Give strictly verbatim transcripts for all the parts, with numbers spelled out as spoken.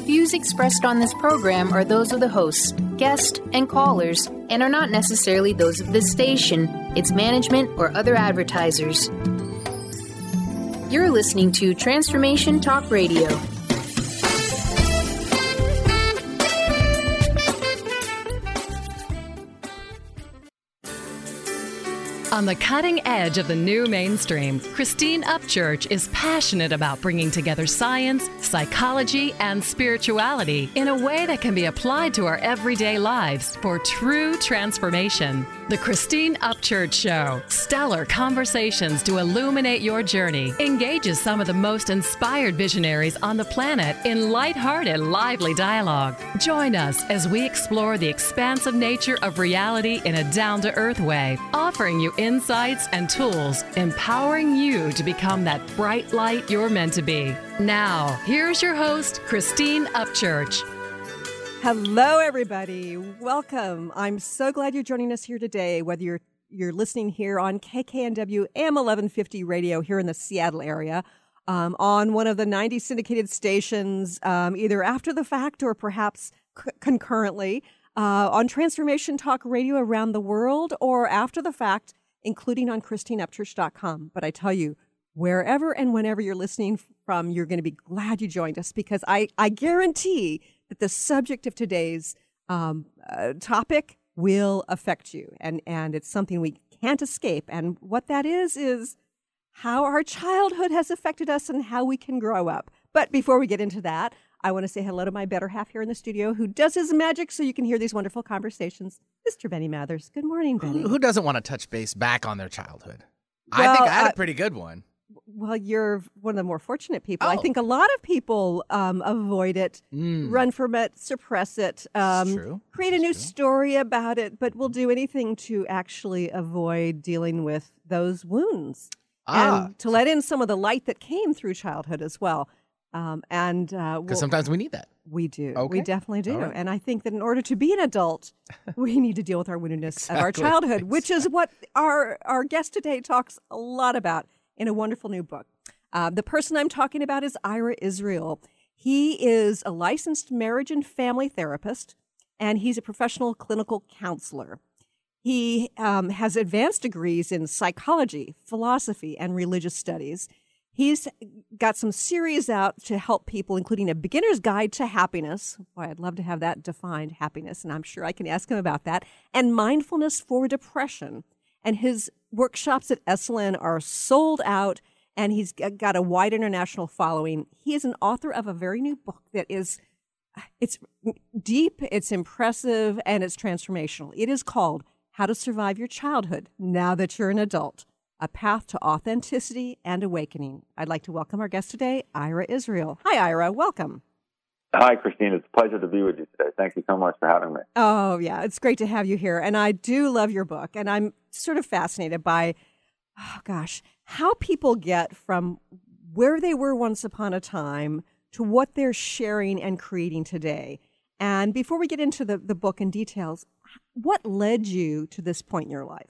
views expressed on this program are those of the hosts, guests, and callers, and are not necessarily those of this station, its management, or other advertisers. You're listening to Transformation Talk Radio. On the cutting edge of the new mainstream, Christine Upchurch is passionate about bringing together science, psychology, and spirituality in a way that can be applied to our everyday lives for true transformation. The Christine Upchurch Show, stellar conversations to illuminate your journey, engages some of the most inspired visionaries on the planet in lighthearted, lively dialogue. Join us as we explore the expansive nature of reality in a down-to-earth way, offering you insights and tools, empowering you to become that bright light you're meant to be. Now, here's your host, Christine Upchurch. Hello, everybody. Welcome. I'm so glad you're joining us here today, whether you're you're listening here on K K N W A M eleven fifty radio here in the Seattle area, um, on one of the ninety syndicated stations, um, either after the fact or perhaps c- concurrently, uh, on Transformation Talk Radio around the world, or after the fact, including on Christine Upchurch dot com. But I tell you, wherever and whenever you're listening from, you're going to be glad you joined us, because I, I guarantee that the subject of today's um, uh, topic will affect you. And, and it's something we can't escape. And what that is, is how our childhood has affected us and how we can grow up. But before we get into that, I want to say hello to my better half here in the studio who does his magic so you can hear these wonderful conversations. Mister Benny Mathers. Good morning, Benny. Who, who doesn't want to touch base back on their childhood? Well, I think I had uh, a pretty good one. Well, you're one of the more fortunate people. Oh. I think a lot of people um, avoid it, Mm. run from it, suppress it, um, true. create a This new is true. story about it, but will do anything to actually avoid dealing with those wounds Ah. and to let in some of the light that came through childhood as well. Um, and uh, Because we'll- sometimes we need that. we do. We Okay. definitely do. All right. And I think that in order to be an adult, we need to deal with our woundedness of our Exactly. childhood, which is what our, our guest today talks a lot about in a wonderful new book. Uh, the person I'm talking about is Ira Israel. He is a licensed marriage and family therapist, and he's a professional clinical counselor. He um, has advanced degrees in psychology, philosophy, and religious studies. He's got some series out to help people, including a beginner's guide to happiness. Boy, I'd love to have that defined, happiness, and I'm sure I can ask him about that, and mindfulness for depression. And his workshops at S L N are sold out, and he's got a wide international following. He is an author of a very new book that is, it's deep, it's impressive, and it's transformational. It is called How to Survive Your Childhood Now That You're an Adult, A Path to Authenticity and Awakening. I'd like to welcome our guest today, Ira Israel. Hi, Ira. Welcome. Hi, Christine. It's a pleasure to be with you today. Thank you so much for having me. Oh, yeah. It's great to have you here. And I do love your book. And I'm sort of fascinated by, oh, gosh, how people get from where they were once upon a time to what they're sharing and creating today. And before we get into the, the book and details, what led you to this point in your life?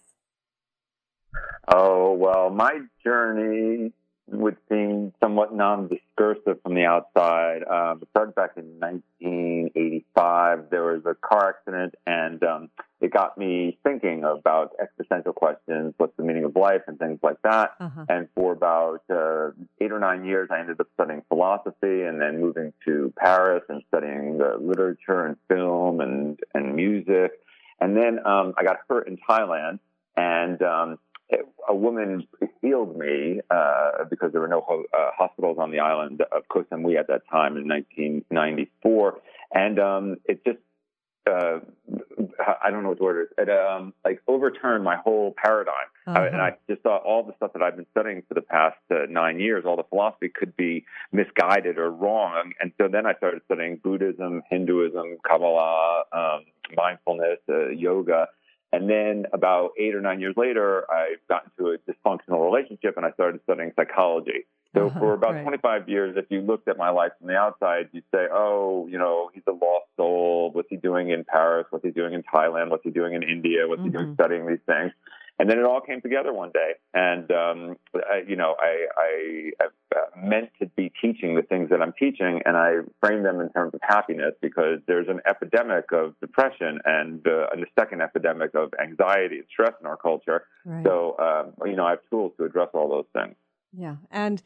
Oh, well, my journey would seem somewhat non-discursive from the outside. Um, it started back in nineteen eighty-five. There was a car accident, and um, it got me thinking about existential questions, what's the meaning of life, and things like that. Uh-huh. And for about uh, eight or nine years, I ended up studying philosophy and then moving to Paris and studying uh, literature and film and, and music. And then um, I got hurt in Thailand, and um, a woman healed me uh, because there were no ho- uh, hospitals on the island of Koh Samui at that time in nineteen ninety-four. And um, it just, uh, I don't know what the word is, it um, like overturned my whole paradigm. Uh-huh. I, and I just thought all the stuff that I've been studying for the past uh, nine years, all the philosophy could be misguided or wrong. And so then I started studying Buddhism, Hinduism, Kabbalah, um, mindfulness, uh, yoga. And then about eight or nine years later, I got into a dysfunctional relationship and I started studying psychology. So Uh-huh, for about right. twenty-five years, if you looked at my life from the outside, you'd say, oh, you know, he's a lost soul. What's he doing in Paris? What's he doing in Thailand? What's he doing in India? What's Mm-hmm. he doing studying these things? And then it all came together one day. And, um, I, you know, I, I, I meant to be teaching the things that I'm teaching, and I frame them in terms of happiness because there's an epidemic of depression and, uh, and a second epidemic of anxiety and stress in our culture. Right. So, um, you know, I have tools to address all those things. Yeah. And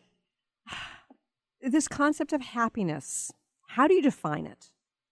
this concept of happiness, how do you define it?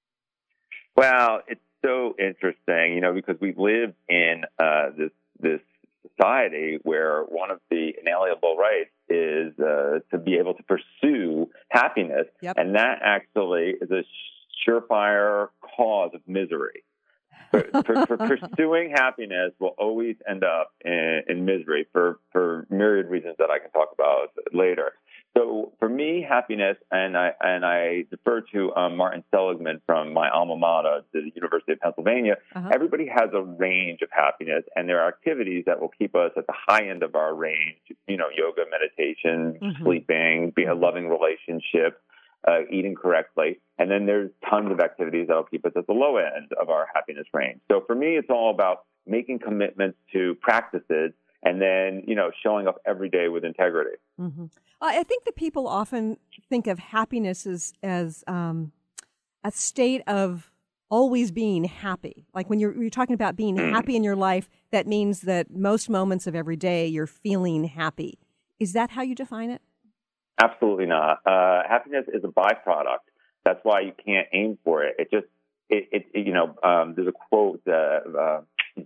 Well, it's so interesting, you know, because we live in uh, this this society where one of the inalienable rights is uh, to be able to pursue happiness, yep. and that actually is a surefire cause of misery. For, for, for pursuing happiness will always end up in, in misery for, for myriad reasons that I can talk about later. So for me, happiness, and I and I defer to um, Martin Seligman from my alma mater, the University of Pennsylvania. Uh-huh. Everybody has a range of happiness, and there are activities that will keep us at the high end of our range. You know, yoga, meditation, mm-hmm. sleeping, being a loving relationship, uh, eating correctly, and then there's tons of activities that will keep us at the low end of our happiness range. So for me, it's all about making commitments to practices, and then, you know, showing up every day with integrity. Mm-hmm. I think that people often think of happiness as, as um, a state of always being happy. Like when you're, you're talking about being mm. happy in your life, that means that most moments of every day you're feeling happy. Is that how you define it? Absolutely not. Uh, happiness is a byproduct. That's why you can't aim for it. It just, it, it, it you know, um, there's a quote uh, uh,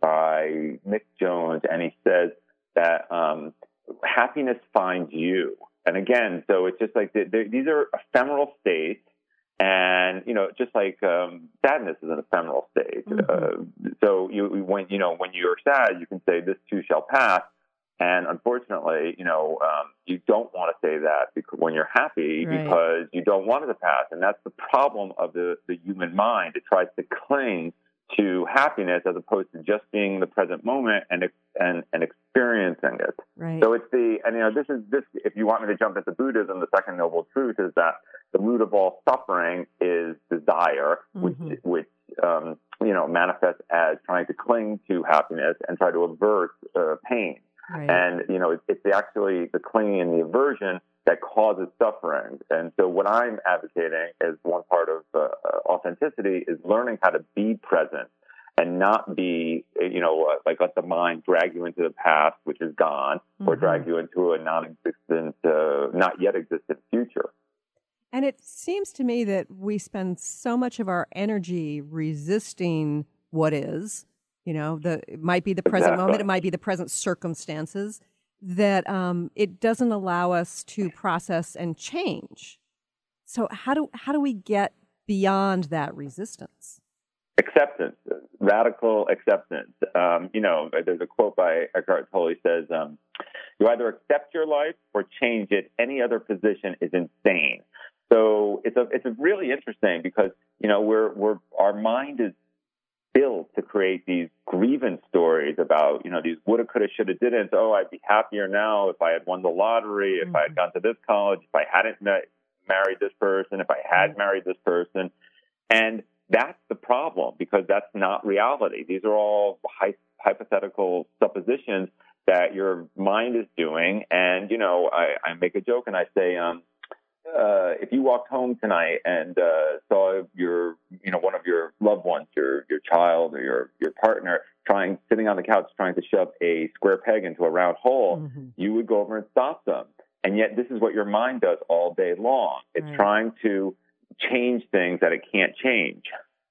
by Mick Jones, and he says that um, happiness finds you. And again, so it's just like the, the, these are ephemeral states, and you know, just like um, sadness is an ephemeral state. Mm-hmm. Uh, so you, when you know when you're sad, you can say this too shall pass. And unfortunately, you know, um, you don't want to say that because when you're happy, right. because you don't want it to pass, and that's the problem of the, the human mind. It tries to cling to happiness as opposed to just being in the present moment and and and experiencing it. Right. So it's the and you know this is this. If you want me to jump into Buddhism, the second noble truth is that the root of all suffering is desire, mm-hmm. which which um, you know manifests as trying to cling to happiness and try to avert uh, pain. Right. And you know it's, it's actually the clinging and the aversion that causes suffering. And so what I'm advocating as one part of uh, authenticity is learning how to be present and not be, you know, uh, like let the mind drag you into the past, which is gone, mm-hmm. or drag you into a non-existent, uh, not yet existent future. And it seems to me that we spend so much of our energy resisting what is, you know, the it might be the present exactly. moment, it might be the present circumstances, that um, it doesn't allow us to process and change. So how do how do we get beyond that resistance? Acceptance, radical acceptance. Um, you know, there's a quote by Eckhart Tolle. He says, um, "You either accept your life or change it. Any other position is insane." So it's a it's a really interesting because you know we're we're our mind is built to create these grievance stories about, you know, these woulda, coulda, shoulda, didn't. Oh, I'd be happier now if I had won the lottery, if mm-hmm. I had gone to this college, if I hadn't met, married this person, if I had married this person. And that's the problem because that's not reality. These are all hy- hypothetical suppositions that your mind is doing. And, you know, I, I make a joke and I say, um, Uh, if you walked home tonight and uh, saw your, you know, one of your loved ones, your your child or your your partner, trying sitting on the couch trying to shove a square peg into a round hole, mm-hmm. you would go over and stop them. And yet, this is what your mind does all day long. It's right. trying to change things that it can't change.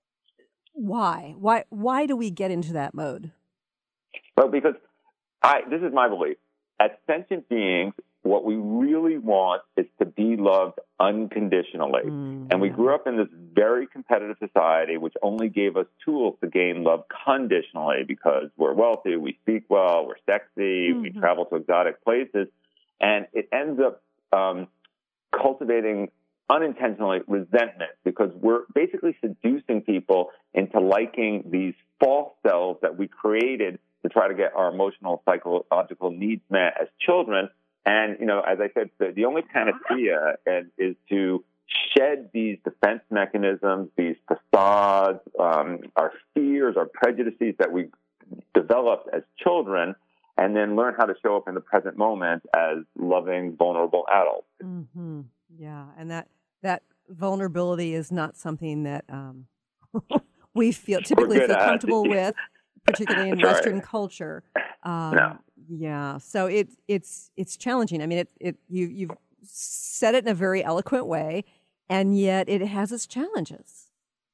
Why? Why? Why do we get into that mode? Well, because I. This is my belief. As sentient beings, what we really want is to be loved unconditionally. Mm, and we yeah. grew up in this very competitive society, which only gave us tools to gain love conditionally because we're wealthy, we speak well, we're sexy, mm-hmm. we travel to exotic places. And it ends up um, cultivating unintentionally resentment because we're basically seducing people into liking these false selves that we created to try to get our emotional, psychological needs met as children. And, you know, as I said, the, the only panacea and, is to shed these defense mechanisms, these facades, um, our fears, our prejudices that we developed as children, and then learn how to show up in the present moment as loving, vulnerable adults. Mm-hmm. Yeah, and that that vulnerability is not something that um, we feel typically feel comfortable with, particularly in That's Western right. culture. Um, No. Yeah, so it it's it's challenging. I mean, it it you you've said it in a very eloquent way, and yet it has its challenges.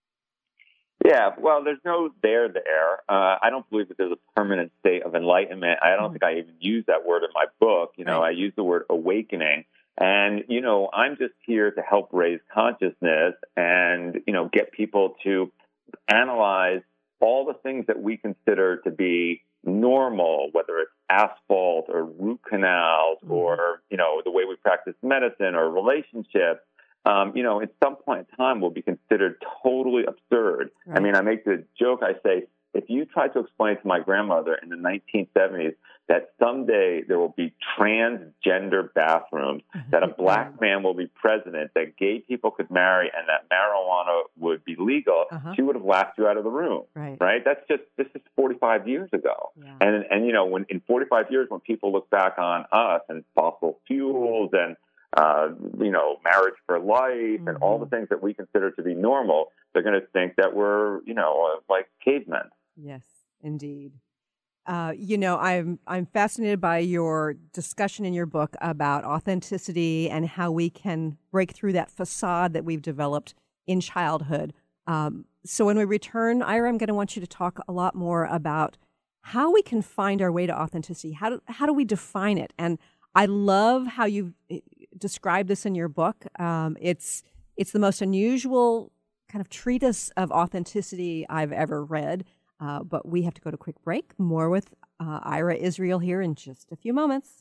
Yeah, well, there's no there there. Uh, I don't believe that there's a permanent state of enlightenment. I don't mm-hmm. think I even use that word in my book. You know, right. I use the word awakening. And, you know, I'm just here to help raise consciousness and, you know, get people to analyze all the things that we consider to be normal, whether it's asphalt or root canals mm-hmm. or, you know, the way we practice medicine or relationships. Um, you know, at some point in time will be considered totally absurd. Right. I mean, I make the joke, I say, if you try to explain to my grandmother in the nineteen seventies that someday there will be transgender bathrooms, that a black man will be president, that gay people could marry, and that marijuana would be legal, uh-huh. she would have laughed you out of the room, right? right? That's just, this is forty-five years ago. Yeah. And, and, you know, when in forty-five years, when people look back on us and fossil fuels and Uh, you know, marriage for life mm-hmm. and all the things that we consider to be normal, they're going to think that we're, you know, uh, like cavemen. Yes, indeed. Uh, you know, I'm I'm fascinated by your discussion in your book about authenticity and how we can break through that facade that we've developed in childhood. Um, so when we return, Ira, I'm going to want you to talk a lot more about how we can find our way to authenticity. How do, how do we define it? And I love how you describe this in your book. Um, it's it's the most unusual kind of treatise of authenticity I've ever read. Uh, but we have to go to a quick break. More with uh, Ira Israel here in just a few moments.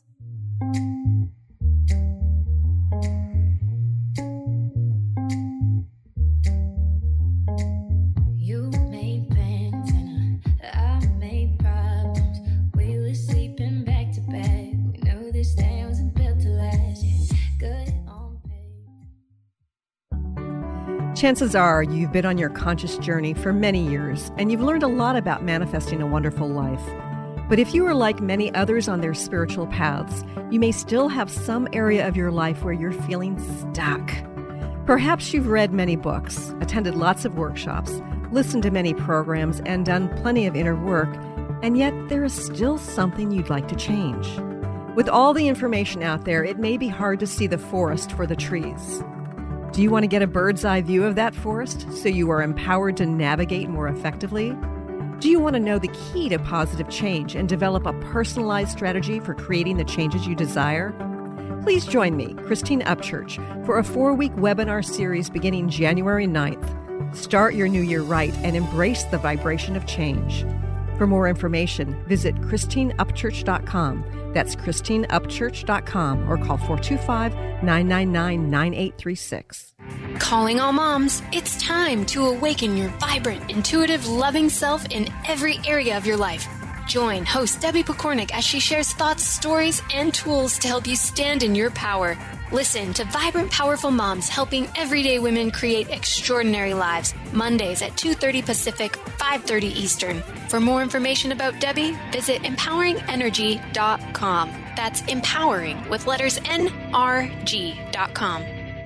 You made plans and I made problems. We were sleeping back to back. We know this day wasn't built to last. Good on paper. Chances are you've been on your conscious journey for many years, and you've learned a lot about manifesting a wonderful life. But if you are like many others on their spiritual paths, you may still have some area of your life where you're feeling stuck. Perhaps you've read many books, attended lots of workshops, listened to many programs, and done plenty of inner work, and yet there is still something you'd like to change. With all the information out there, it may be hard to see the forest for the trees. Do you want to get a bird's eye view of that forest so you are empowered to navigate more effectively? Do you want to know the key to positive change and develop a personalized strategy for creating the changes you desire? Please join me, Christine Upchurch, for a four-week webinar series beginning January ninth. Start your new year right and embrace the vibration of change. For more information, visit christine upchurch dot com. That's christine upchurch dot com or call four two five, nine nine nine, nine eight three six. Calling all moms, it's time to awaken your vibrant, intuitive, loving self in every area of your life. Join host Debbie Pokornik as she shares thoughts, stories, and tools to help you stand in your power. Listen to Vibrant, Powerful Moms helping everyday women create extraordinary lives. Mondays at two thirty Pacific, five thirty Eastern. For more information about Debbie, visit empowering energy dot com. That's empowering with letters N R G dot com.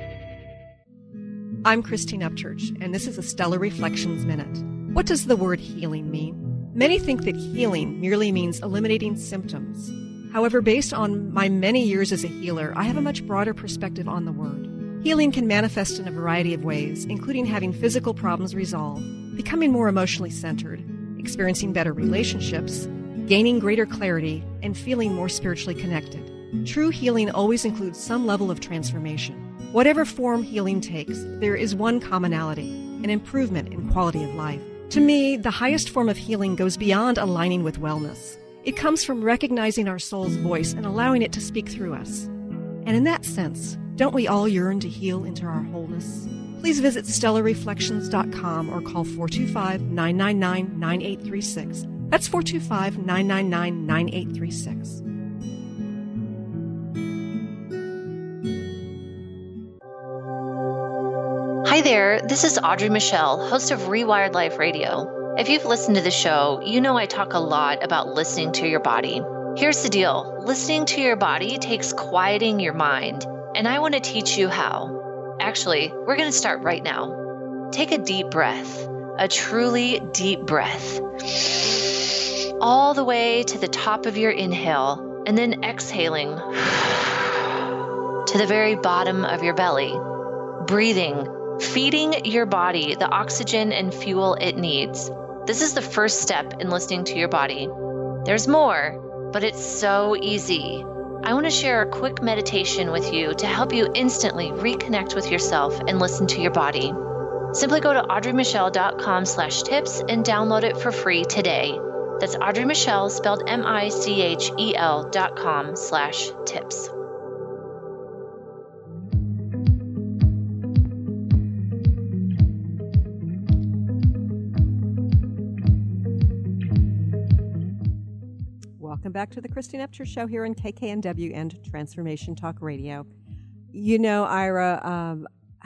I'm Christine Upchurch, and this is a Stellar Reflections Minute. What does the word healing mean? Many think that healing merely means eliminating symptoms. However, based on my many years as a healer, I have a much broader perspective on the word. Healing can manifest in a variety of ways, including having physical problems resolved, becoming more emotionally centered, experiencing better relationships, gaining greater clarity, and feeling more spiritually connected. True healing always includes some level of transformation. Whatever form healing takes, there is one commonality, an improvement in quality of life. To me, the highest form of healing goes beyond aligning with wellness. It comes from recognizing our soul's voice and allowing it to speak through us. And in that sense, don't we all yearn to heal into our wholeness? Please visit stellar reflections dot com or call four two five, nine nine nine, nine eight three six. That's four two five, nine nine nine, nine eight three six. Hi there, this is Audrey Michelle, host of Rewired Life Radio. If you've listened to the show, you know I talk a lot about listening to your body. Here's the deal. Listening to your body takes quieting your mind, and I want to teach you how. Actually, we're going to start right now. Take a deep breath, a truly deep breath, all the way to the top of your inhale, and then exhaling to the very bottom of your belly. Breathing, feeding your body the oxygen and fuel it needs. This is the first step in listening to your body. There's more, but it's so easy. I want to share a quick meditation with you to help you instantly reconnect with yourself and listen to your body. Simply go to audreymichelle.com slash tips and download it for free today. That's Audrey Michelle, spelled M I C H E L dot com slash tips. Welcome back to the Christine Upchurch Show here on K K N W and Transformation Talk Radio. You know, Ira, um,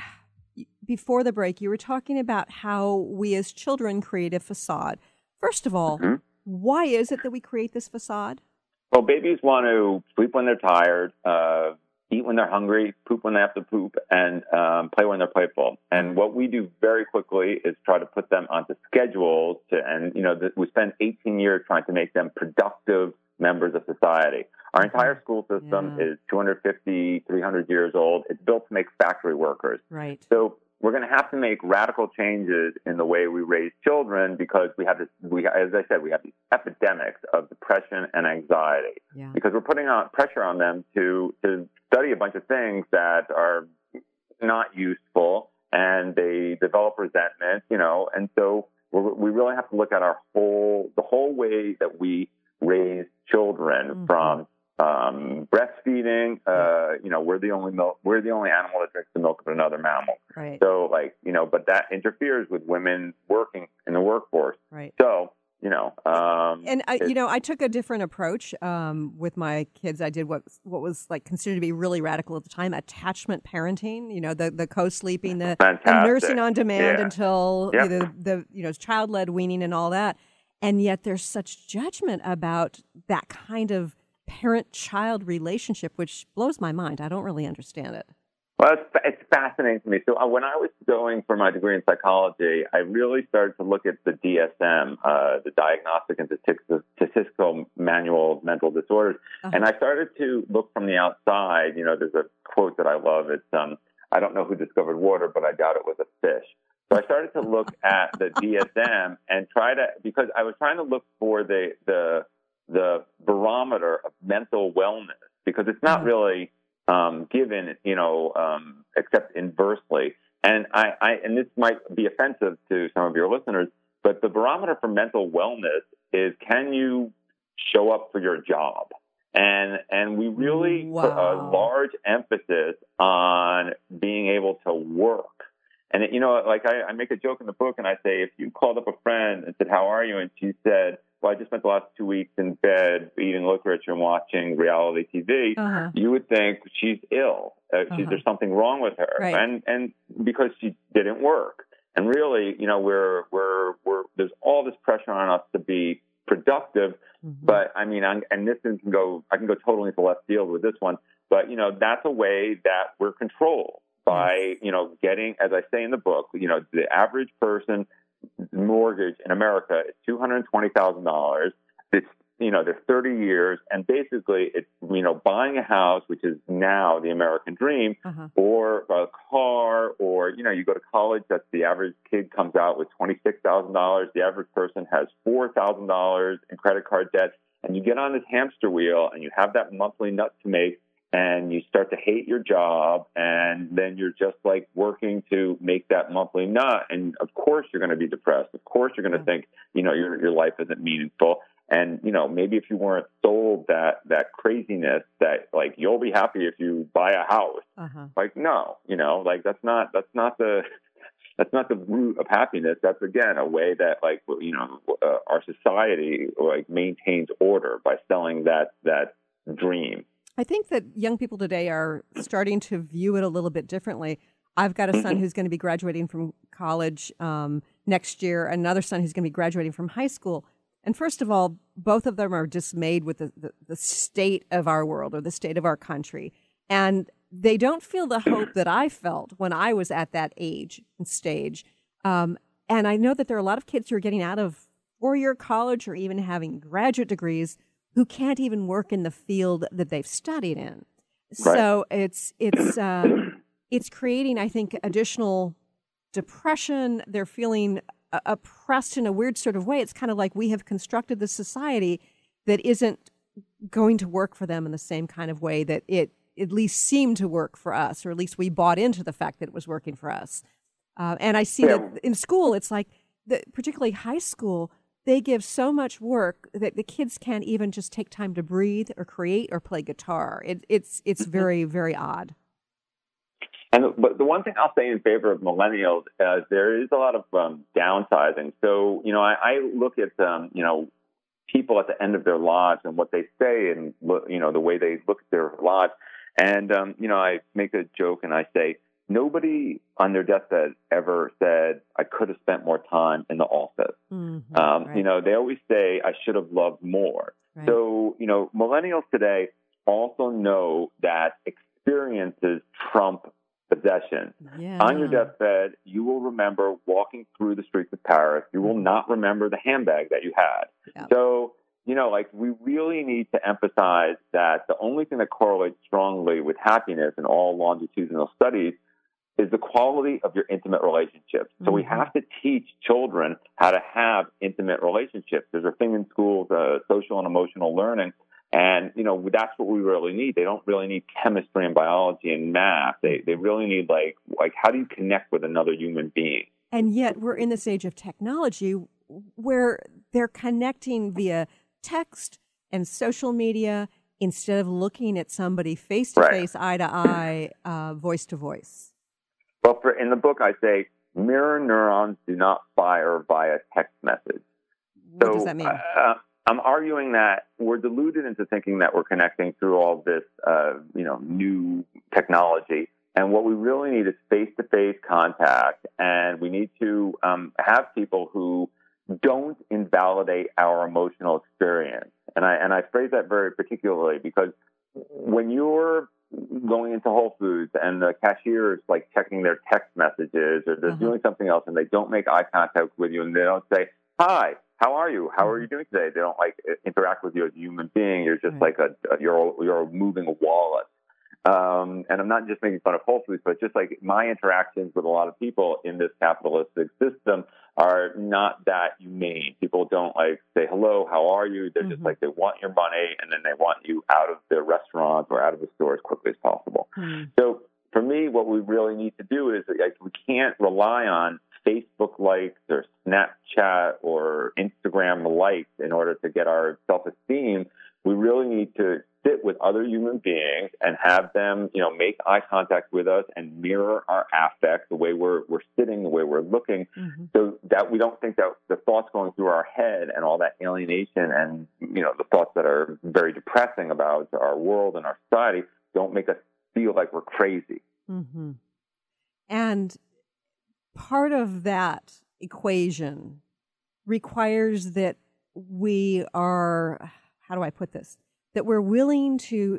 before the break, you were talking about how we as children create a facade. First of all, mm-hmm. why is it that we create this facade? Well, babies want to sleep when they're tired, uh, eat when they're hungry, poop when they have to poop, and um, play when they're playful. And what we do very quickly is try to put them onto schedules, to, and you know, th- we spend eighteen years trying to make them productive members of society. Our entire school system yeah. is two hundred fifty, three hundred years old. It's built to make factory workers. Right. So we're going to have to make radical changes in the way we raise children because we have this, we, as I said, we have these epidemics of depression and anxiety yeah. because we're putting on pressure on them to, to study a bunch of things that are not useful and they develop resentment, you know, and so we're, we really have to look at our whole, the whole way that we raise children mm-hmm. from um, breastfeeding. Uh, you know, we're the only milk, we're the only animal that drinks the milk of another mammal. Right. So, like, you know, but that interferes with women working in the workforce. Right. So, you know, um, and I, you know, I took a different approach um, with my kids. I did what what was like considered to be really radical at the time: attachment parenting. You know, the the co-sleeping, the, the nursing on demand yeah. until yep. either the you know child-led weaning and all that. And yet there's such judgment about that kind of parent-child relationship, which blows my mind. I don't really understand it. Well, it's, it's fascinating to me. So uh, when I was going for my degree in psychology, I really started to look at the D S M, uh, the Diagnostic and Statistical Manual of Mental Disorders. Uh-huh. And I started to look from the outside. You know, there's a quote that I love. It's, um, I don't know who discovered water, but I doubt it was a fish. So I started to look at the D S M and try to, because I was trying to look for the the the barometer of mental wellness, because it's not really um, given, you know, um, except inversely. And I, I and this might be offensive to some of your listeners, but the barometer for mental wellness is, can you show up for your job? And and we really wow. put a large emphasis on being able to work. And, it, you know, like I, I make a joke in the book and I say, if you called up a friend and said, how are you? And she said, well, I just spent the last two weeks in bed eating licorice and watching reality T V, uh-huh. you would think she's ill. Uh, uh-huh. she's, there's something wrong with her. Right. And and because she didn't work. And really, you know, we're, we're, we're, there's all this pressure on us to be productive. Mm-hmm. But, I mean, I'm, and this can go, I can go totally into left field with this one. But, you know, that's a way that we're controlled. By, you know, getting, as I say in the book, you know, the average person mortgage in America is two hundred twenty thousand dollars. It's, you know, they're thirty years. And basically it's, you know, buying a house, which is now the American dream, uh-huh. or a car, or, you know, you go to college, that's the average kid comes out with twenty-six thousand dollars. The average person has four thousand dollars in credit card debt. And you get on this hamster wheel and you have that monthly nut to make. And you start to hate your job, and then you're just like working to make that monthly nut. And of course, you're going to be depressed. Of course, you're going to think, you know, your your life isn't meaningful. And you know, maybe if you weren't sold that that craziness that like you'll be happy if you buy a house, uh-huh. like no, you know, like that's not that's not the that's not the root of happiness. That's again a way that like you know uh, our society like maintains order by selling that that dream. I think that young people today are starting to view it a little bit differently. I've got a son who's going to be graduating from college um, next year, another son who's going to be graduating from high school. And first of all, both of them are dismayed with the, the, the state of our world or the state of our country. And they don't feel the hope that I felt when I was at that age and stage. Um, and I know that there are a lot of kids who are getting out of four-year college or even having graduate degrees who can't even work in the field that they've studied in. Right. So it's it's uh, it's creating, I think, additional depression. They're feeling uh, oppressed in a weird sort of way. It's kind of like we have constructed this society that isn't going to work for them in the same kind of way that it at least seemed to work for us, or at least we bought into the fact that it was working for us. Uh, and I see Yeah. that in school, it's like, the, particularly high school, they give so much work that the kids can't even just take time to breathe or create or play guitar. It, it's it's very, very odd. And but the one thing I'll say in favor of millennials is there is a lot of um, downsizing. So, you know, I, I look at, um, you know, people at the end of their lives and what they say and, you know, the way they look at their lives. And, um, you know, I make a joke and I say, nobody on their deathbed ever said, I could have spent more time in the office. Mm-hmm, um, right. You know, they always say, I should have loved more. Right. So, you know, millennials today also know that experiences trump possession. Yeah. On your deathbed, you will remember walking through the streets of Paris. You will not remember the handbag that you had. Yep. So, you know, like we really need to emphasize that the only thing that correlates strongly with happiness in all longitudinal studies is the quality of your intimate relationships. So we have to teach children how to have intimate relationships. There's a thing in schools, uh, social and emotional learning. And, you know, that's what we really need. They don't really need chemistry and biology and math. They they really need, like, like how do you connect with another human being? And yet we're in this age of technology where they're connecting via text and social media instead of looking at somebody face to face, eye to eye, uh, voice to voice. Well, for, in the book, I say mirror neurons do not fire via text message. What so, does that mean? Uh, I'm arguing that we're deluded into thinking that we're connecting through all this, uh, you know, new technology. And what we really need is face-to-face contact, and we need to um, have people who don't invalidate our emotional experience. And I and I phrase that very particularly because when you're going into Whole Foods and the cashier is like checking their text messages or they're Uh-huh. doing something else and they don't make eye contact with you and they don't say, hi, how are you? How are you doing today? They don't like interact with you as a human being. You're just Right. like a, a you're a, you're a moving wallet. Um, and I'm not just making fun of Whole Foods, but just like my interactions with a lot of people in this capitalistic system are not that humane. People don't like say, hello, how are you? They're just Mhm. like, they want your money and then they want you out of the restaurant or out of the store as quickly as possible. Hmm. So for me, what we really need to do is like, we can't rely on Facebook likes or Snapchat or Instagram likes in order to get our self-esteem. We really need to sit with other human beings and have them, you know, make eye contact with us and mirror our affect, the way we're we're sitting, the way we're looking, Mhm. so that we don't think that the thoughts going through our head and all that alienation and, you know, the thoughts that are very depressing about our world and our society don't make us feel like we're crazy. Mm-hmm. And part of that equation requires that we are, how do I put this? That we're willing to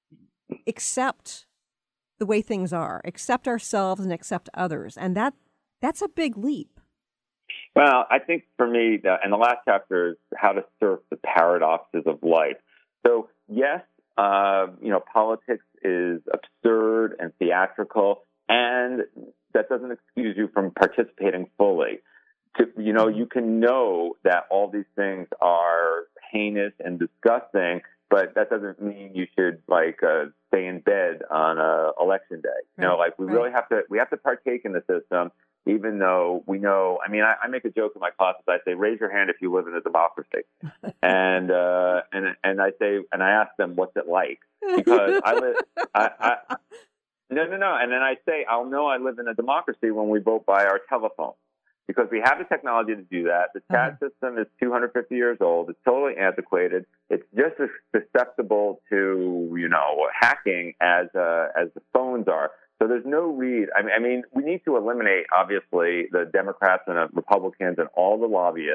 accept the way things are, accept ourselves and accept others. And that that's a big leap. Well, I think for me, the, and the last chapter is how to surf the paradoxes of life. So, yes, uh, you know, politics is absurd and theatrical, and that doesn't excuse you from participating fully. To, you know, you can know that all these things are heinous and disgusting, but that doesn't mean you should like uh, stay in bed on uh, election day. You know, Right, like we right. really have to we have to partake in the system, even though we know. I mean, I, I make a joke in my classes. I say, "Raise your hand if you live in a democracy," and uh, and and I say, and I ask them, "What's it like?" Because I live. I, I, no, no, no. And then I say, I'll know I live in a democracy when we vote by our telephone. Because we have the technology to do that. The chat Uh-huh. system is two hundred fifty years old. It's totally antiquated. It's just as susceptible to, you know, hacking as uh, as the phones are. So there's no read. I mean, I mean, we need to eliminate, obviously, the Democrats and the Republicans and all the lobbyists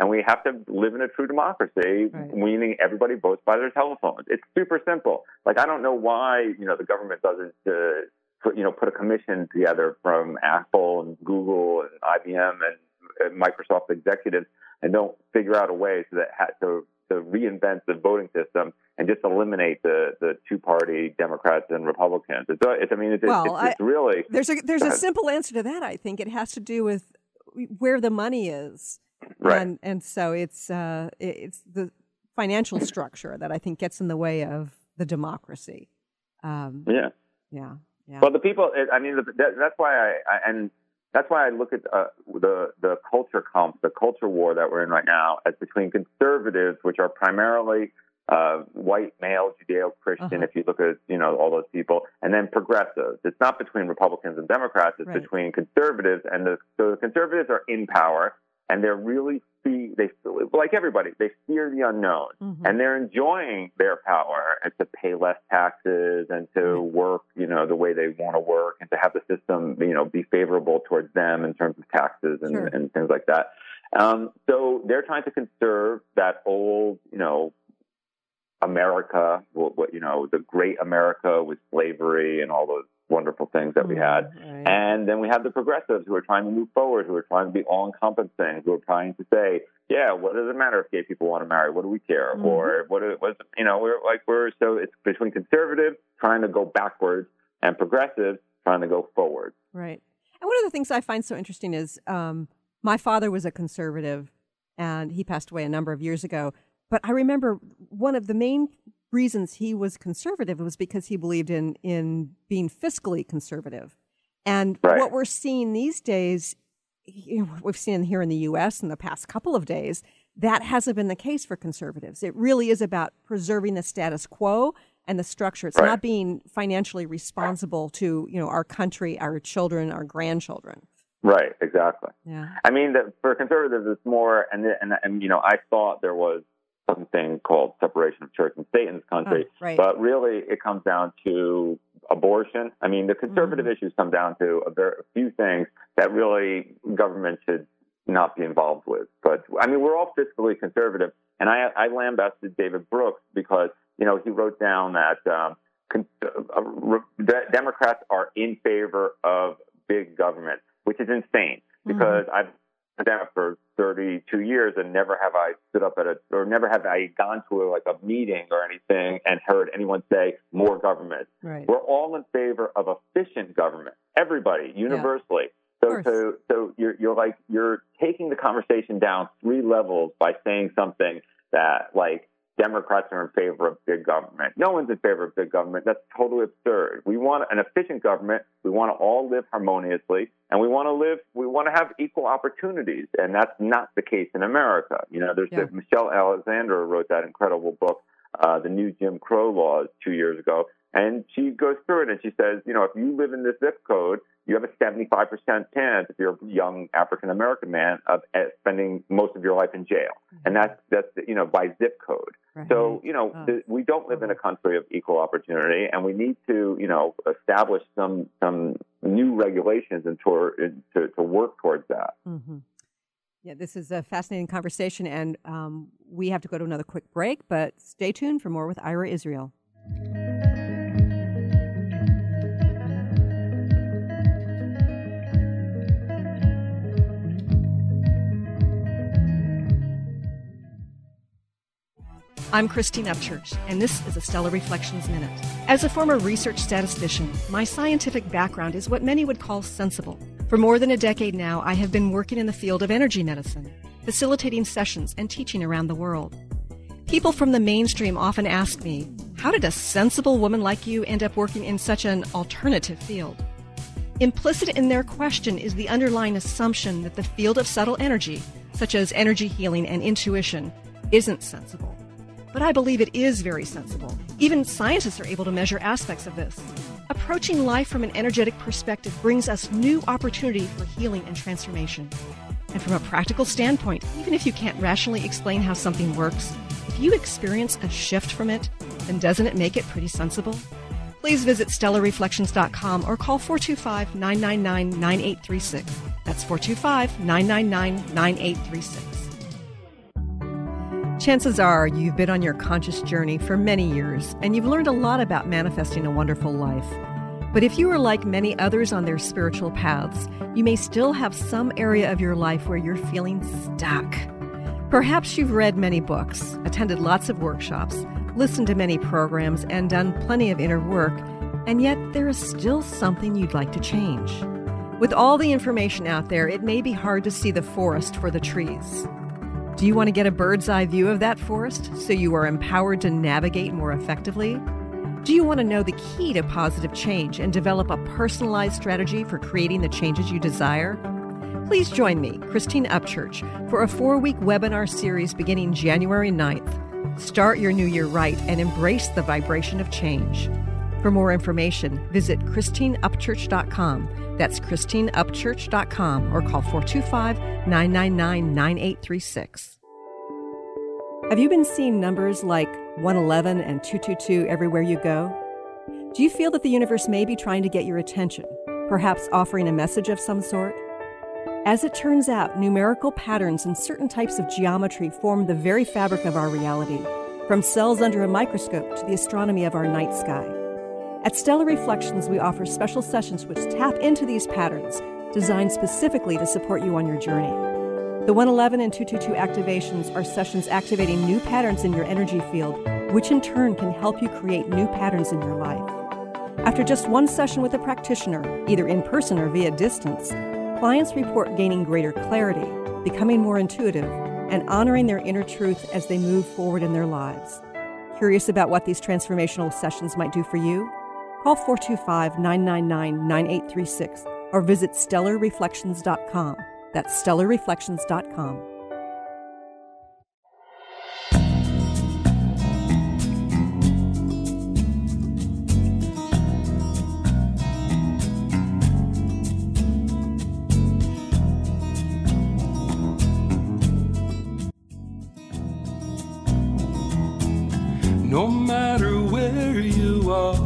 and we have to live in a true democracy, Right. meaning everybody votes by their telephones. It's super simple. Like, I don't know why, you know, the government doesn't, uh, put, you know, put a commission together from Apple and Google and I B M and, and Microsoft executives and don't figure out a way so that ha- to, to reinvent the voting system and just eliminate the, the two-party Democrats and Republicans. It's, it's I mean, it's, Well, it's, it's really... There's a there's Go a ahead. simple answer to that. I think it has to do with where the money is, Right. and and so it's uh, it- it's the financial structure that I think gets in the way of the democracy. Um, Yeah. yeah, yeah. Well, the people, I mean, the, that, that's why I, I, and that's why I look at uh, the, the culture comp, the culture war that we're in right now as between conservatives, which are primarily uh, white, male, Judeo-Christian, Uh-huh. if you look at, you know, all those people, and then progressives. It's not between Republicans and Democrats, it's Right. between conservatives, and the, so the conservatives are in power, and they're really, fe- they like everybody, they fear the unknown, Mhm. and they're enjoying their power and to pay less taxes and to Right. work, you know, the way they want to work and to have the system, you know, be favorable towards them in terms of taxes and, Sure. and things like that. Um, so they're trying to conserve that old, you know, America, what, what you know, the great America with slavery and all those wonderful things that we had. Mm, right. And then we have the progressives who are trying to move forward, who are trying to be all-encompassing, who are trying to say, yeah, what does it matter if gay people want to marry? What do we care? Mhm. Or what, is- what's, you know, we're like, we're, so it's between conservatives trying to go backwards and progressives trying to go forward. Right. And one of the things I find so interesting is um, my father was a conservative, and he passed away a number of years ago. But I remember one of the main reasons he was conservative was because he believed in in being fiscally conservative. And Right. what we're seeing these days, you know, what we've seen here in the U S in the past couple of days, that hasn't been the case for conservatives. It really is about preserving the status quo and the structure. It's Right. not being financially responsible to, you know, our country, our children, our grandchildren. Right, exactly. Yeah. I mean, the, for conservatives, it's more, and, and, and, you know, I thought there was something called separation of church and state in this country, Oh, right. but really it comes down to abortion. I mean, the conservative Mhm. issues come down to a, very, a few things that really government should not be involved with. But, I mean, we're all fiscally conservative, and I, I lambasted David Brooks because, you know, he wrote down that um, con- uh, re- de- Democrats are in favor of big government, which is insane because I've been down for thirty-two years and never have I stood up at a, or never have I gone to a, like a meeting or anything and heard anyone say more government. Right. We're all in favor of efficient government, everybody, universally. So, Of course. so, so you're, you're like, you're taking the conversation down three levels by saying something that, like, Democrats are in favor of big government. No one's in favor of big government. That's totally absurd. We want an efficient government. We want to all live harmoniously, and we want to live. We want to have equal opportunities, and that's not the case in America. You know, there's Yeah. the, Michelle Alexander wrote that incredible book, uh, The New Jim Crow Laws, two years ago, and she goes through it and she says, you know, if you live in this zip code, you have a seventy-five percent chance, if you're a young African-American man, of uh, spending most of your life in jail. And that's, that's you know, by zip code. Right. So, you know, Oh. th- we don't live in a country of equal opportunity, and we need to, you know, establish some some new regulations and tor- to, to work towards that. Mm-hmm. Yeah, this is a fascinating conversation, and um, we have to go to another quick break, but stay tuned for more with Ira Israel. I'm Christine Upchurch, and this is a Stellar Reflections Minute. As a former research statistician, my scientific background is what many would call sensible. For more than a decade now, I have been working in the field of energy medicine, facilitating sessions and teaching around the world. People from the mainstream often ask me, how did a sensible woman like you end up working in such an alternative field? Implicit in their question is the underlying assumption that the field of subtle energy, such as energy healing and intuition, isn't sensible. But I believe it is very sensible. Even scientists are able to measure aspects of this. Approaching life from an energetic perspective brings us new opportunity for healing and transformation. And from a practical standpoint, even if you can't rationally explain how something works, if you experience a shift from it, then doesn't it make it pretty sensible? Please visit stellar reflections dot com or call four two five, nine nine nine, nine eight three six. That's four two five, nine nine nine, nine eight three six. Chances are you've been on your conscious journey for many years, and you've learned a lot about manifesting a wonderful life. But if you are like many others on their spiritual paths, you may still have some area of your life where you're feeling stuck. Perhaps you've read many books, attended lots of workshops, listened to many programs, and done plenty of inner work, and yet there is still something you'd like to change. With all the information out there, it may be hard to see the forest for the trees. Do you want to get a bird's eye view of that forest so you are empowered to navigate more effectively? Do you want to know the key to positive change and develop a personalized strategy for creating the changes you desire? Please join me, Christine Upchurch, for a four-week webinar series beginning January ninth. Start your new year right and embrace the vibration of change. For more information, visit christine upchurch dot com. That's christine upchurch dot com or call four two five, nine nine nine, nine eight three six. Have you been seeing numbers like one eleven and two two two everywhere you go? Do you feel that the universe may be trying to get your attention, perhaps offering a message of some sort? As it turns out, numerical patterns and certain types of geometry form the very fabric of our reality, from cells under a microscope to the astronomy of our night sky. At Stellar Reflections, we offer special sessions which tap into these patterns, designed specifically to support you on your journey. The one eleven and two two two activations are sessions activating new patterns in your energy field, which in turn can help you create new patterns in your life. After just one session with a practitioner, either in person or via distance, clients report gaining greater clarity, becoming more intuitive, and honoring their inner truth as they move forward in their lives. Curious about what these transformational sessions might do for you? Call four two five, nine nine nine, nine eight three six or visit stellar reflections dot com. That's stellar reflections dot com. No matter where you are.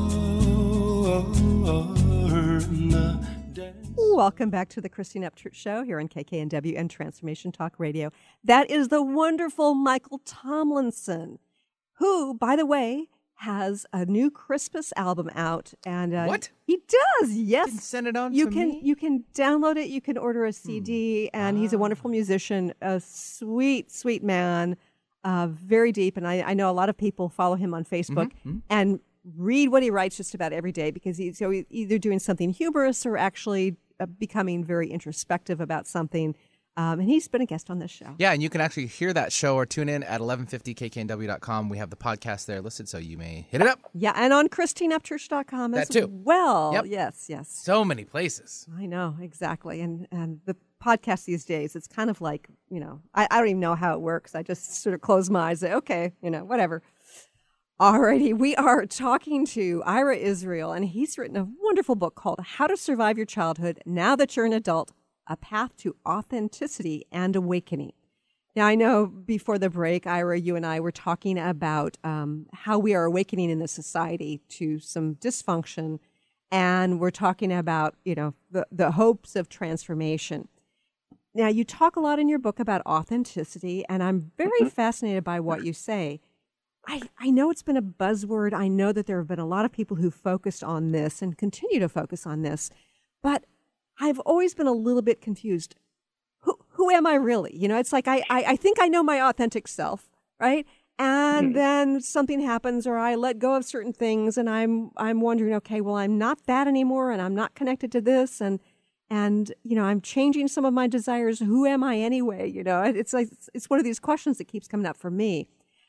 Welcome back to the Christine Upchurch Show here on K K N W and Transformation Talk Radio. That is the wonderful Michael Tomlinson, who, by the way, has a new Christmas album out. And uh, What? He does, yes. Didn't send it on you to can me? You can download it. You can order a C D, Hmm. and Ah. he's a wonderful musician, a sweet, sweet man, uh, very deep. And I, I know a lot of people follow him on Facebook Mhm. and read what he writes just about every day, because he's so he- either doing something humorous or actually uh, becoming very introspective about something. Um, and he's been a guest on this show. Yeah, and you can actually hear that show or tune in at eleven fifty k k n w dot com. We have the podcast there listed, so you may hit it up. Yeah, and on christine upchurch dot com as That too. well. Yep. Yes, yes. So many places. I know, exactly. And and the podcast these days, it's kind of like, you know, I, I don't even know how it works. I just sort of close my eyes, say, okay, you know, whatever. Alrighty, we are talking to Ira Israel, and he's written a wonderful book called How to Survive Your Childhood Now That You're an Adult, A Path to Authenticity and Awakening. Now, I know before the break, Ira, you and I were talking about um, how we are awakening in the society to some dysfunction, and we're talking about, you know, the, the hopes of transformation. Now, you talk a lot in your book about authenticity, and I'm very fascinated by what you say. I, I know it's been a buzzword. I know that there have been a lot of people who focused on this and continue to focus on this, but I've always been a little bit confused. Who who am I really? You know, it's like I, I, I think I know my authentic self, right? And Mm-hmm. then something happens, or I let go of certain things, and I'm I'm wondering, okay, well, I'm not that anymore, and I'm not connected to this, and and you know, I'm changing some of my desires. Who am I anyway? You know, it's like it's, it's one of these questions that keeps coming up for me.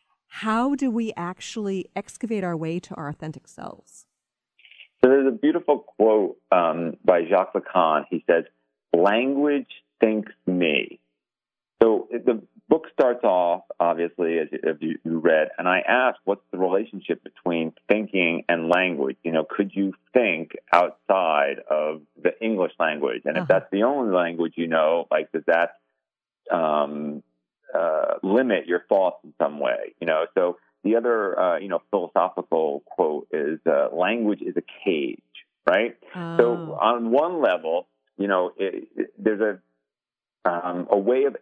How do we actually excavate our way to our authentic selves? So there's a beautiful quote um, by Jacques Lacan. He says, "Language thinks me." So the book starts off, obviously, as you read, and I asked, what's the relationship between thinking and language? You know, could you think outside of the English language? And Uh-huh. if that's the only language you know, like, does that um, uh, limit your thoughts in some way? You know, so the other, uh, you know, philosophical quote is, uh, language is a cage, right? Oh. So on one level, you know, it, it, there's a um, a way of ex-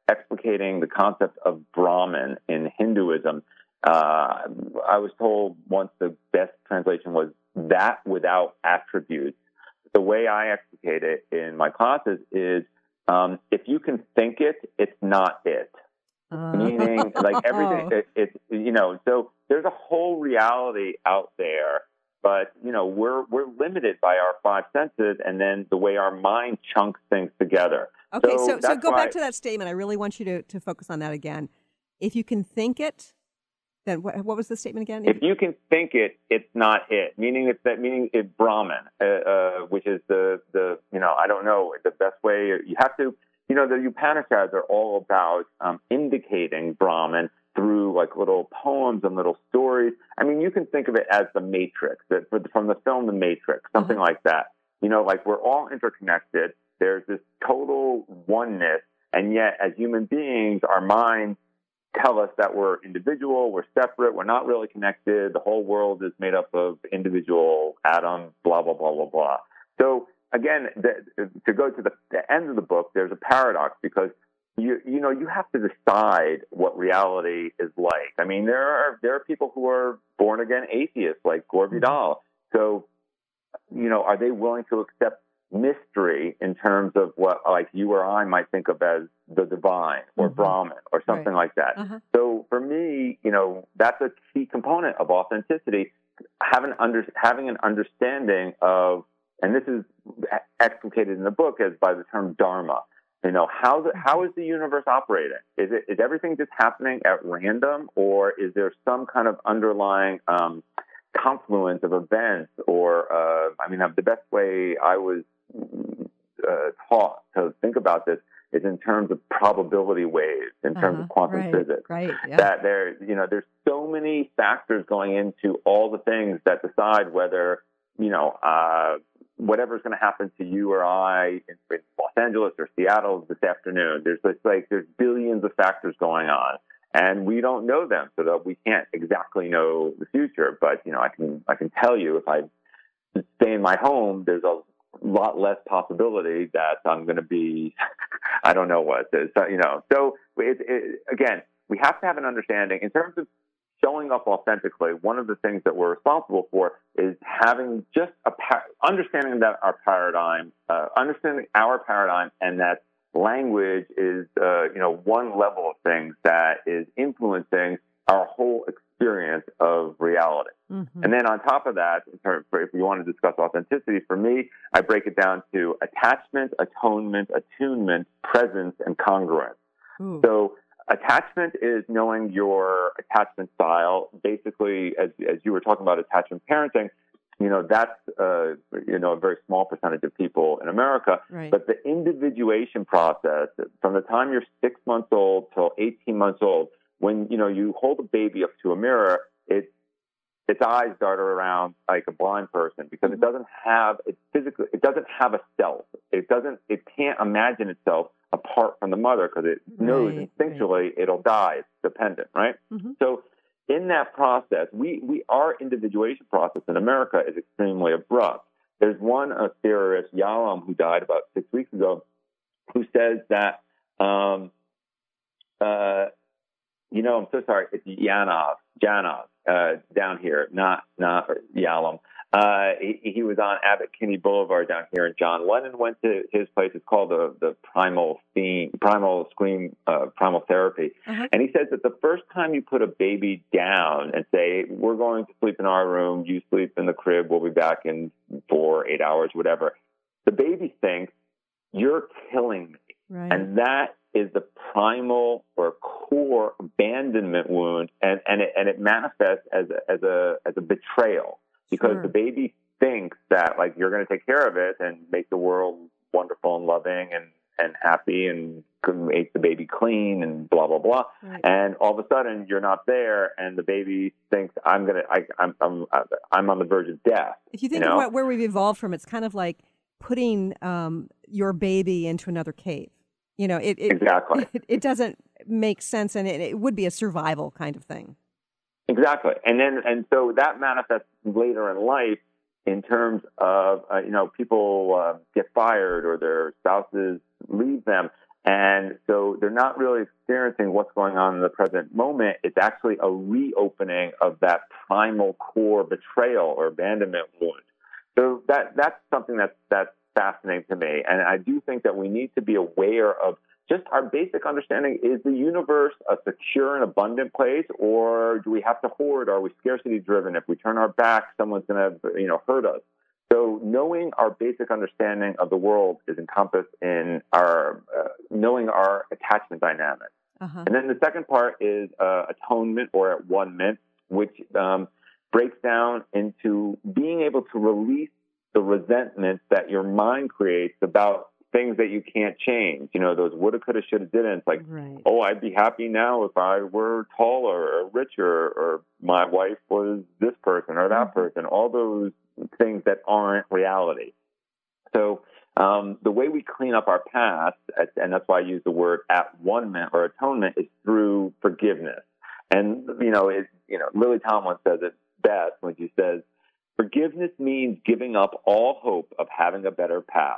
explicating the concept of Brahman in Hinduism, uh, I was told once the best translation was that without attributes. The way I explicate it in my classes is um, if you can think it, it's not it. Uh. Meaning, like everything, it, it's, you know, so there's a whole reality out there, but, you know, we're we're limited by our five senses and then the way our mind chunks things together. Okay, so, so, that's go why- back to that statement. I really want you to, to focus on that again. If you can think it, then what, what was the statement again? If you can think it, it's not it. Meaning it's that meaning it's Brahman, uh, uh, which is the the you know I don't know the best way. You have to you know the Upanishads are all about um, indicating Brahman through like little poems and little stories. I mean, you can think of it as the Matrix, that from the film The Matrix, something Uh-huh. like that. You know, like we're all interconnected. There's this total oneness, and yet as human beings, our minds tell us that we're individual, we're separate, we're not really connected. The whole world is made up of individual atoms, blah, blah, blah, blah, blah. So again, the, to go to the, the end of the book, there's a paradox because you you know you have to decide what reality is like. I mean, there are there are people who are born again atheists like Gore Vidal. So you know, are they willing to accept mystery in terms of what like you or I might think of as the divine or Mhm. Brahman or something Right. like that? Uh-huh. So for me, you know, that's a key component of authenticity. Having under having an understanding of, and this is explicated in the book as by the term dharma. You know, how the, how is the universe operating? Is it is everything just happening at random, or is there some kind of underlying um, confluence of events? Or uh, I mean, the best way I was uh, taught to think about this is in terms of probability waves, in terms Uh-huh. of quantum right. physics. Right. Yeah. That there, you know, there's so many factors going into all the things that decide whether, you know, uh, whatever's going to happen to you or I in, in Los Angeles or Seattle this afternoon. There's it's like there's billions of factors going on, and we don't know them, so that we can't exactly know the future. But you know, I can I can tell you if I stay in my home, there's a lot less possibility that I'm going to be, I don't know what, so, you know. So it, it, again, we have to have an understanding in terms of showing up authentically. One of the things that we're responsible for is having just a par- understanding that our paradigm, uh, understanding our paradigm, and that language is, uh, you know, one level of things that is influencing our whole experience of reality. Mhm. And then on top of that, in terms, if we want to discuss authenticity, for me, I break it down to attachment, atonement, attunement, presence, and congruence. Ooh. So attachment is knowing your attachment style. Basically, as as you were talking about attachment parenting, you know, that's, uh, you know, a very small percentage of people in America. Right. But the individuation process, from the time you're six months old till eighteen months old, when, you know, you hold a baby up to a mirror, it, its eyes dart around like a blind person because Mhm. it doesn't have, it physically, it doesn't have a self. It doesn't, it can't imagine itself apart from the mother because it knows Right, instinctually it'll die. It's dependent, right? Mhm. So in that process, we, we our individuation process in America is extremely abrupt. There's one uh, theorist, Yalom, who died about six weeks ago, who says that, um, uh, you know, I'm so sorry, it's Yanov, Janov, uh, down here, not not Yalom. Uh, he, he was on Abbot Kinney Boulevard down here, and John Lennon went to his place. It's called the the Primal Theme, Primal Scream, uh, Primal Therapy. Uh-huh. And he says that the first time you put a baby down and say, "We're going to sleep in our room, you sleep in the crib, we'll be back in four, eight hours, whatever," the baby thinks you're killing me, Right. and that is the primal or core abandonment wound, and and it, and it manifests as a, as a as a betrayal. Because Sure. the baby thinks that like you're going to take care of it and make the world wonderful and loving and, and happy and make the baby clean and blah blah blah. Right. And all of a sudden you're not there, and the baby thinks I'm gonna I, I'm I'm I'm on the verge of death. If you think you of know? what, where we've evolved from, it's kind of like putting um, your baby into another cave. You know, it it, Exactly. it, it doesn't make sense, and it, it would be a survival kind of thing. Exactly. And then, and so that manifests later in life in terms of, uh, you know, people uh, get fired or their spouses leave them. And so they're not really experiencing what's going on in the present moment. It's actually a reopening of that primal core betrayal or abandonment wound. So that that's something that's, that's fascinating to me. And I do think that we need to be aware of just our basic understanding. Is the universe a secure and abundant place, or do we have to hoard? Are we scarcity driven? If we turn our back, someone's going to, you know, hurt us. So knowing our basic understanding of the world is encompassed in our uh, knowing our attachment dynamics. Uh-huh. And then the second part is uh, atonement or at-one-ment, which um, breaks down into being able to release the resentment that your mind creates about things that you can't change. You know, those woulda, coulda, shoulda, didn't. Like, right. oh, I'd be happy now if I were taller or richer, or my wife was this person or that person. All those things that aren't reality. So um, the way we clean up our past, and that's why I use the word at-one-ment or atonement, is through forgiveness. And, you know, it, you know, Lily Tomlin says it best when she says, forgiveness means giving up all hope of having a better past.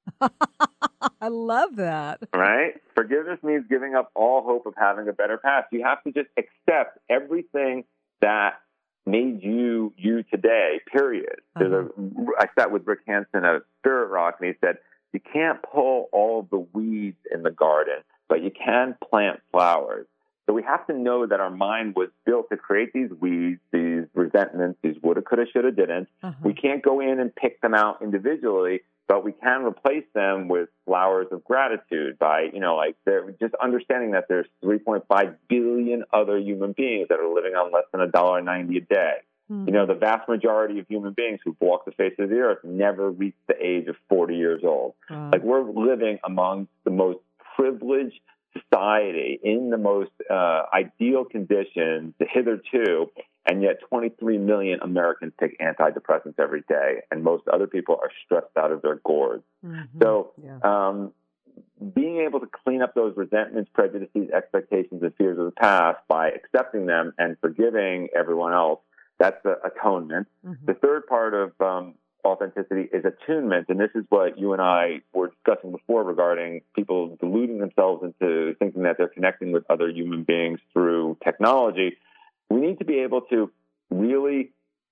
I love that. Right? Forgiveness means giving up all hope of having a better past. You have to just accept everything that made you you today, period. Uh-huh. There's a, I sat with Rick Hansen at Spirit Rock, and he said, you can't pull all of the weeds in the garden, but you can plant flowers. So we have to know that our mind was built to create these weeds, these resentments, these woulda, coulda, shoulda, didn't. Uh-huh. We can't go in and pick them out individually, but we can replace them with flowers of gratitude by, you know, like they're just understanding that there's three point five billion other human beings that are living on less than one dollar ninety a day. Mm-hmm. You know, the vast majority of human beings who've walked the face of the earth never reached the age of forty years old. Wow. Like, we're living among the most privileged society in the most uh, ideal conditions hitherto, and yet twenty-three million Americans take antidepressants every day, and most other people are stressed out of their gourds. Mm-hmm. So yeah. um, being able to clean up those resentments, prejudices, expectations, and fears of the past by accepting them and forgiving everyone else, that's the atonement. Mm-hmm. The third part of um, authenticity is attunement, and this is what you and I were discussing before regarding people deluding themselves into thinking that they're connecting with other human beings through technology. We need to be able to really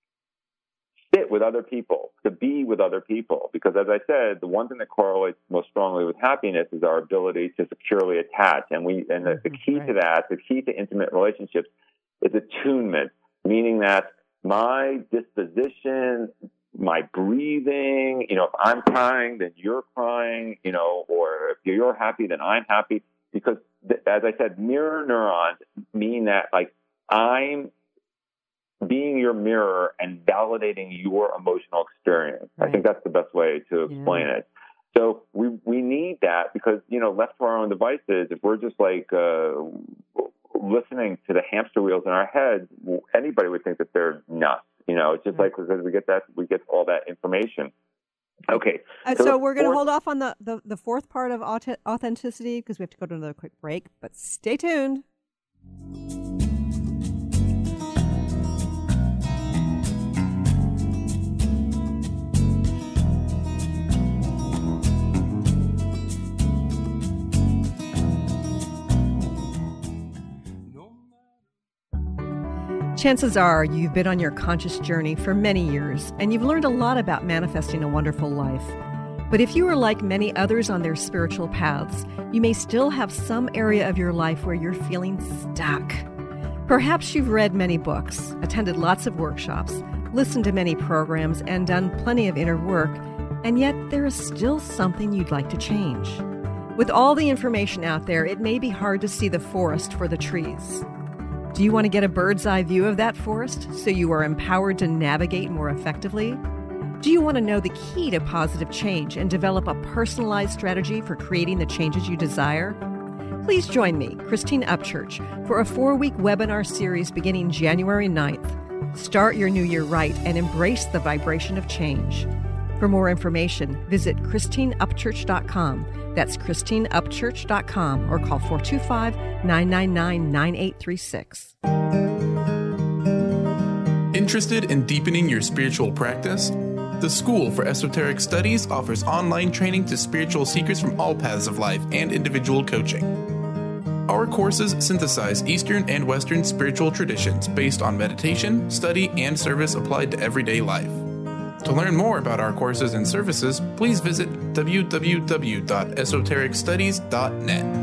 sit with other people, to be with other people, because as I said, the one thing that correlates most strongly with happiness is our ability to securely attach, and we and the, the key right. to that, the key to intimate relationships is attunement, meaning that my disposition, my breathing, you know, if I'm crying, then you're crying, you know, or if you're happy, then I'm happy. Because, th- as I said, mirror neurons mean that, like, I'm being your mirror and validating your emotional experience. Right. I think that's the best way to explain yeah. it. So we we need that because, you know, left to our own devices, if we're just like uh, listening to the hamster wheels in our heads, anybody would think that they're nuts. You know, it's just right. like because we get that, we get all that information. Okay. Uh, so, so we're going to hold off on the, the, the fourth part of aut- authenticity because we have to go to another quick break, but stay tuned. Chances are you've been on your conscious journey for many years, and you've learned a lot about manifesting a wonderful life. But if you are like many others on their spiritual paths, you may still have some area of your life where you're feeling stuck. Perhaps you've read many books, attended lots of workshops, listened to many programs, and done plenty of inner work, and yet there is still something you'd like to change. With all the information out there, it may be hard to see the forest for the trees. Do you want to get a bird's eye view of that forest so you are empowered to navigate more effectively? Do you want to know the key to positive change and develop a personalized strategy for creating the changes you desire? Please join me, Christine Upchurch, for a four-week webinar series beginning January ninth. Start your new year right and embrace the vibration of change. For more information, visit christine upchurch dot com. That's christine upchurch dot com or call four two five, nine nine nine, nine eight three six. Interested in deepening your spiritual practice? The School for Esoteric Studies offers online training to spiritual seekers from all paths of life and individual coaching. Our courses synthesize Eastern and Western spiritual traditions based on meditation, study, and service applied to everyday life. To learn more about our courses and services, please visit w w w dot esoteric studies dot net.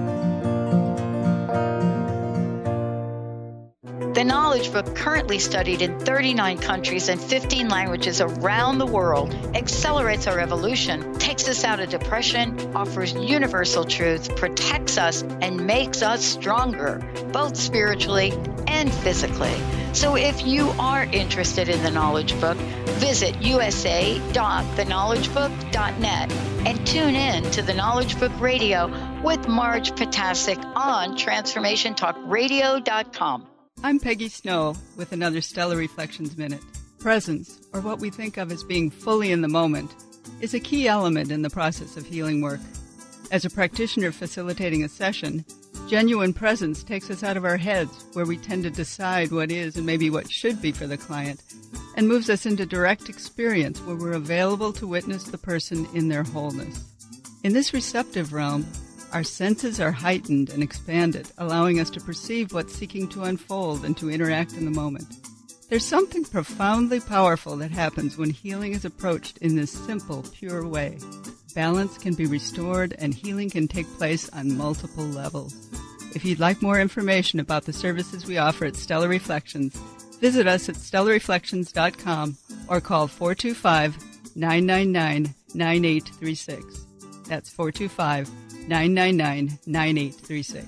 The Knowledge Book, currently studied in thirty-nine countries and fifteen languages around the world, accelerates our evolution, takes us out of depression, offers universal truth, protects us, and makes us stronger, both spiritually and physically. So if you are interested in the Knowledge Book, visit u s a dot the knowledge book dot net and tune in to the Knowledge Book Radio with Marge Potasic on transformation talk radio dot com. I'm Peggy Snow with another Stellar Reflections Minute. Presence, or what we think of as being fully in the moment, is a key element in the process of healing work. As a practitioner facilitating a session, genuine presence takes us out of our heads, where we tend to decide what is and maybe what should be for the client, and moves us into direct experience where we're available to witness the person in their wholeness. In this receptive realm, our senses are heightened and expanded, allowing us to perceive what's seeking to unfold and to interact in the moment. There's something profoundly powerful that happens when healing is approached in this simple, pure way. Balance can be restored and healing can take place on multiple levels. If you'd like more information about the services we offer at Stellar Reflections, visit us at stellar reflections dot com or call four two five, nine nine nine, nine eight three six. That's four two five, nine nine nine, nine eight three six.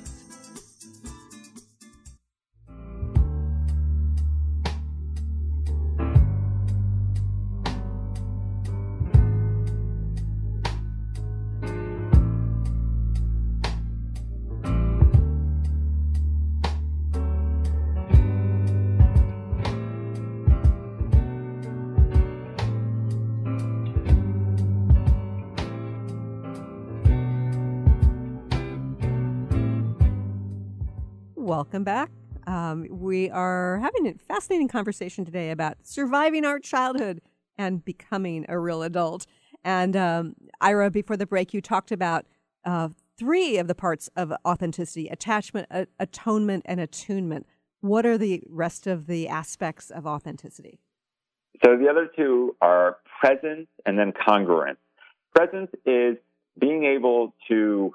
Welcome back. Um, we are having a fascinating conversation today about surviving our childhood and becoming a real adult. And um, Ira, before the break, you talked about uh, three of the parts of authenticity: attachment, a- atonement, and attunement. What are the rest of the aspects of authenticity? So the other two are presence and then congruence. Presence is being able to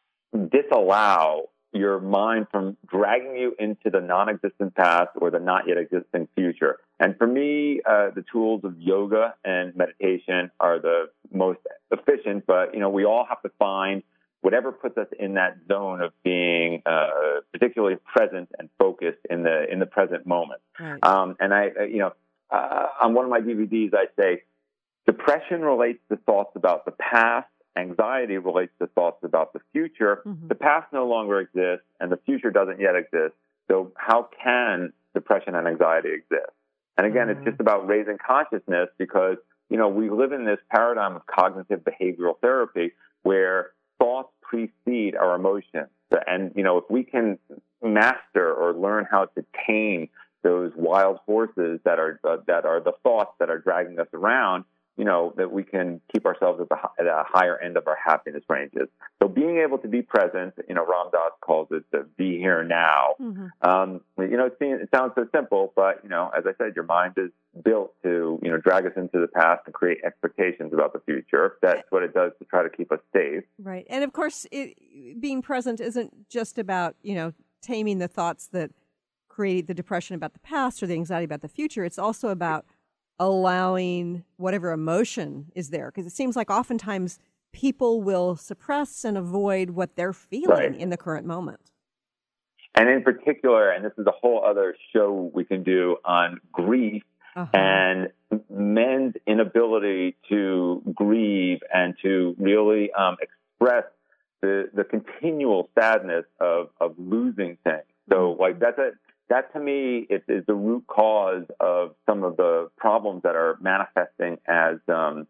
disallow your mind from dragging you into the non-existent past or the not yet existing future. And for me, uh, the tools of yoga and meditation are the most efficient, but, you know, we all have to find whatever puts us in that zone of being uh, particularly present and focused in the in the present moment. Right. Um, and I, uh, you know, uh, on one of my D V Ds, I say, depression relates to thoughts about the past. Anxiety relates to thoughts about the future. Mm-hmm. The past no longer exists, and the future doesn't yet exist. So how can depression and anxiety exist? And again, mm-hmm. it's just about raising consciousness because, you know, we live in this paradigm of cognitive behavioral therapy where thoughts precede our emotions. And, you know, if we can master or learn how to tame those wild horses that are uh, that are the thoughts that are dragging us around, you know, that we can keep ourselves at, the, at a higher end of our happiness ranges. So being able to be present, you know, Ram Dass calls it the be here now. Mm-hmm. Um, you know, it, seems, it sounds so simple, but, you know, as I said, your mind is built to, you know, drag us into the past and create expectations about the future. That's what it does to try to keep us safe. Right. And of course, it, being present isn't just about, you know, taming the thoughts that create the depression about the past or the anxiety about the future. It's also about allowing whatever emotion is there, because it seems like oftentimes people will suppress and avoid what they're feeling right. in the current moment. And in particular, and this is a whole other show we can do on grief uh-huh. and men's inability to grieve and to really um, express the, the continual sadness of, of losing things. So like that's a That, to me, it is the root cause of some of the problems that are manifesting as um,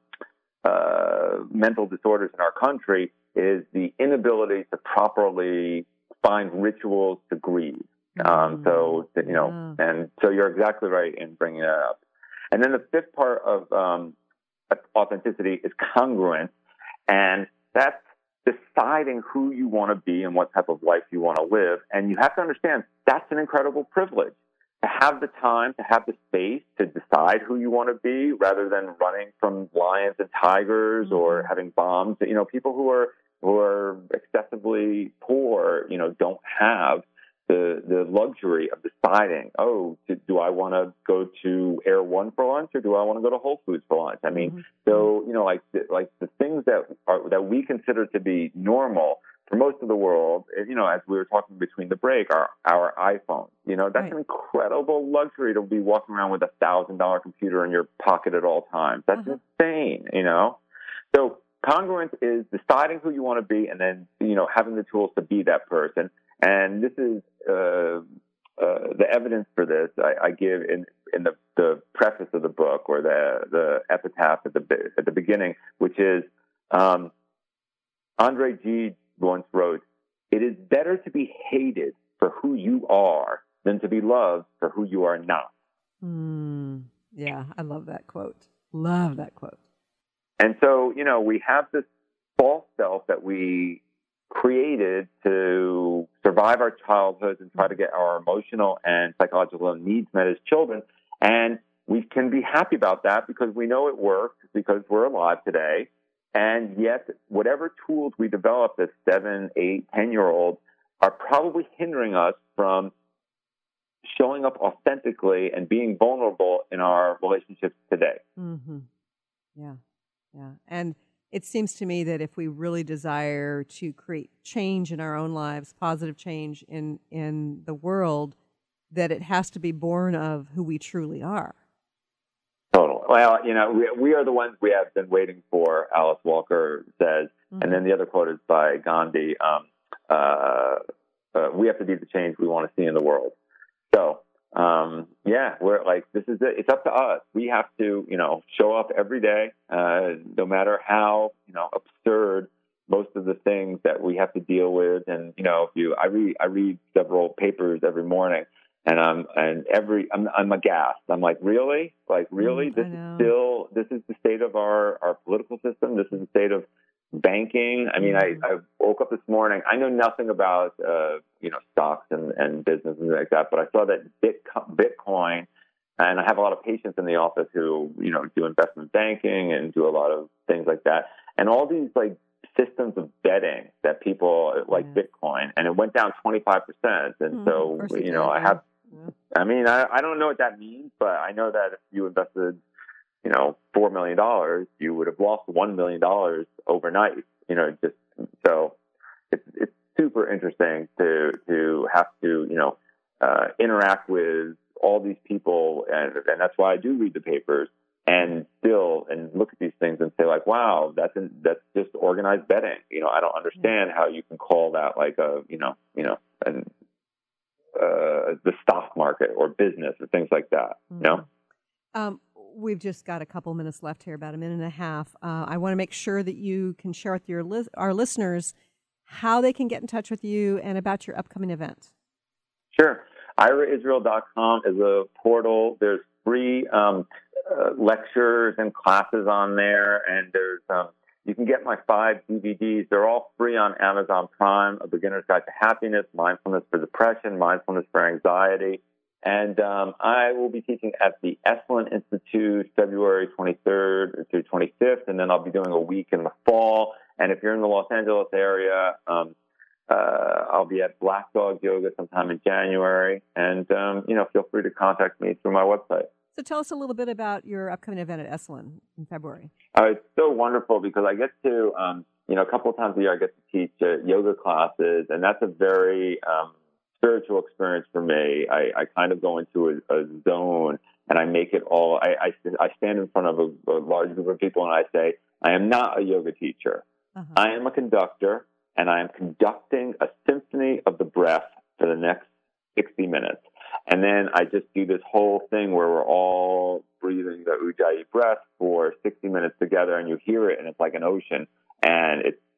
uh, mental disorders in our country is the inability to properly find rituals to grieve. Um, so, you know, yeah. and so you're exactly right in bringing that up. And then the fifth part of um, authenticity is congruence. And that's deciding who you want to be and what type of life you want to live. And you have to understand that's an incredible privilege to have the time, to have the space to decide who you want to be rather than running from lions and tigers mm-hmm. or having bombs. You know, people who are who are excessively poor, you know, don't have the the luxury of deciding, oh, do, do I want to go to Air One for lunch or do I want to go to Whole Foods for lunch? I mean, mm-hmm. so, you know, like the, like the things that are that we consider to be normal for most of the world, you know, as we were talking between the break, are our iPhones. You know, that's right. An incredible luxury to be walking around with a thousand dollar computer in your pocket at all times. That's uh-huh. insane, you know. So congruence is deciding who you want to be and then, you know, having the tools to be that person. And this is uh, uh, the evidence for this I, I give in, in the, the preface of the book or the, the epitaph at the at the beginning, which is um, Andre Gide once wrote, "It is better to be hated for who you are than to be loved for who you are not." Mm, yeah, I love that quote. Love that quote. And so, you know, we have this false self that we created to survive our childhoods and try to get our emotional and psychological needs met as children. And we can be happy about that because we know it works, because we're alive today. And yet, whatever tools we develop as seven, eight, ten-year-olds are probably hindering us from showing up authentically and being vulnerable in our relationships today. Mm-hmm. Yeah, yeah. And it seems to me that if we really desire to create change in our own lives, positive change in, in the world, that it has to be born of who we truly are. Totally. Well, you know, we, we are the ones we have been waiting for, Alice Walker says. Mm-hmm. And then the other quote is by Gandhi, um, uh, uh, we have to be the change we want to see in the world. So, um, yeah, we're like, this is it. It's up to us. We have to, you know, show up every day, uh, no matter how, you know, absurd most of the things that we have to deal with. And, you know, if you, I read, I read several papers every morning and I'm, and every, I'm, I'm aghast. I'm like, really? Like, really? Mm, this is still, this is the state of our, our political system. This is the state of banking. I mean, I, I woke up this morning. I know nothing about, uh, you know, stocks and, and business and like that, but I saw that Bitcoin, and I have a lot of patients in the office who, you know, do investment banking and do a lot of things like that. And all these like systems of betting that people like yeah. Bitcoin, and it went down twenty-five percent. And mm, so, you know, I have, yeah. I mean, I, I don't know what that means, but I know that if you invested, you know, four million dollars, you would have lost one million dollars overnight, you know, just so it's, it's super interesting to, to have to, you know, uh, interact with all these people. And, and that's why I do read the papers and still, and look at these things and say like, wow, that's, an, that's just organized betting. You know, I don't understand how you can call that like a, you know, you know, an, uh, the stock market or business or things like that, mm-hmm. you know? Um, We've just got a couple minutes left here, about a minute and a half. Uh, I want to make sure that you can share with your li- our listeners how they can get in touch with you and about your upcoming event. Sure. ira israel dot com is a portal. There's free um, uh, lectures and classes on there, and there's um, you can get my five D V Ds. They're all free on Amazon Prime: A Beginner's Guide to Happiness, Mindfulness for Depression, Mindfulness for Anxiety. And um, I will be teaching at the Esalen Institute February twenty-third through twenty-fifth, and then I'll be doing a week in the fall. And if you're in the Los Angeles area, um, uh, I'll be at Black Dog Yoga sometime in January. And, um, you know, feel free to contact me through my website. So tell us a little bit about your upcoming event at Esalen in February. Uh, it's so wonderful because I get to, um, you know, a couple of times a year I get to teach uh, yoga classes, and that's a very um, spiritual experience for me. I, I kind of go into a, a zone and I make it all, I, I, I stand in front of a, a large group of people and I say, I am not a yoga teacher. Uh-huh. I am a conductor, and I am conducting a symphony of the breath for the next sixty minutes. And then I just do this whole thing where we're all breathing the Ujjayi breath for sixty minutes together, and you hear it and it's like an ocean. And it's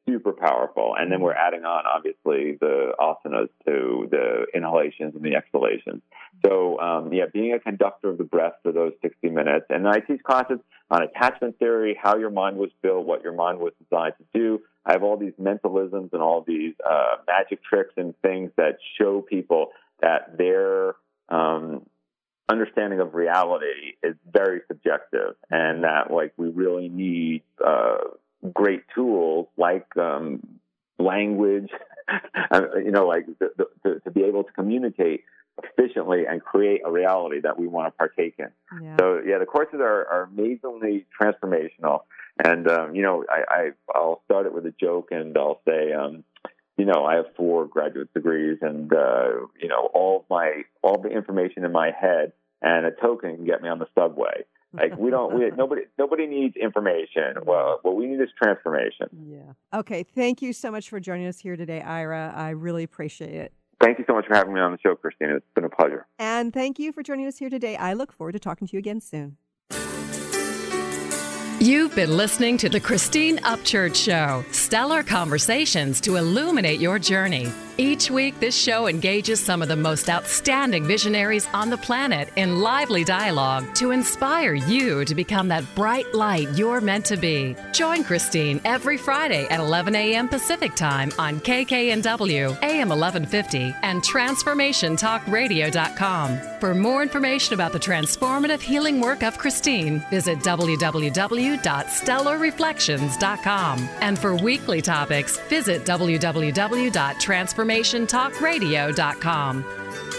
super powerful. And then we're adding on, obviously, the asanas to the inhalations and the exhalations. So, um, yeah, being a conductor of the breath for those sixty minutes. And I teach classes on attachment theory, how your mind was built, what your mind was designed to do. I have all these mentalisms and all these uh, magic tricks and things that show people that their um, understanding of reality is very subjective, and that, like, we really need uh, great tools like um, language, you know, like the, the, to, to be able to communicate efficiently and create a reality that we want to partake in. Yeah. So, yeah, the courses are, are amazingly transformational. And, um, you know, I, I, I'll start it with a joke, and I'll say, um, you know, I have four graduate degrees, and, uh, you know, all my all the information in my head and a token can get me on the subway. Like, we don't, we, nobody, nobody needs information. Well, what we need is transformation. Yeah. Okay. Thank you so much for joining us here today, Ira. I really appreciate it. Thank you so much for having me on the show, Christina. It's been a pleasure. And thank you for joining us here today. I look forward to talking to you again soon. You've been listening to The Christine Upchurch Show, stellar conversations to illuminate your journey. Each week, this show engages some of the most outstanding visionaries on the planet in lively dialogue to inspire you to become that bright light you're meant to be. Join Christine every Friday at eleven a.m. Pacific Time on K K N W, A M eleven fifty, and transformation talk radio dot com. For more information about the transformative healing work of Christine, visit w w w dot stellar reflections dot com. And for weekly topics, visit w w w dot transformation talk radio dot com.